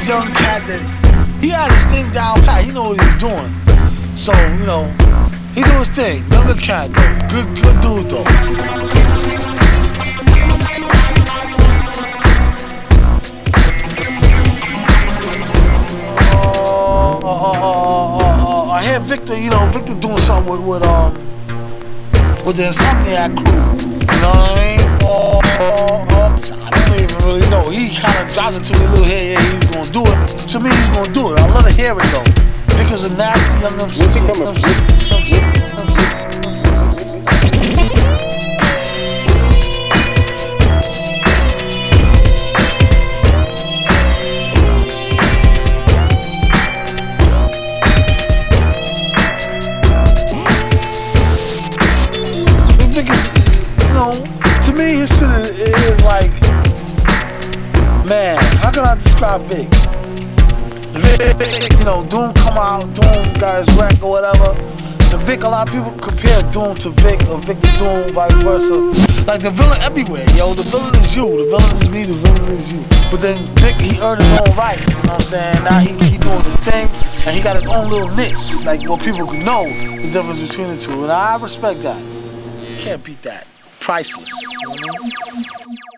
this young cat that he had his thing down pat. He know what he was doing. So, you know, he do his thing. Younger cat though. Good dude though. I hear Victor, you know, Victor doing something with the Insomniac crew. You know what I mean? I don't even really know. He kind of dropped it to me a little here. Yeah, he was gonna do it. To me, he's gonna do it. I love to hear it though. Victor's a nasty young MC. To me, his shit is like, man, how can I describe Vic? Vic, you know, Doom come out, Doom got his wreck or whatever. And Vic, a lot of people compare Doom to Vic or Vic to Doom, vice versa. Like the villain everywhere, yo, the villain is you, the villain is me, the villain is you. But then Vic, he earned his own rights, you know what I'm saying? Now he doing his thing, and he got his own little niche, like where people can know the difference between the two. And I respect that. Can't beat that. Priceless.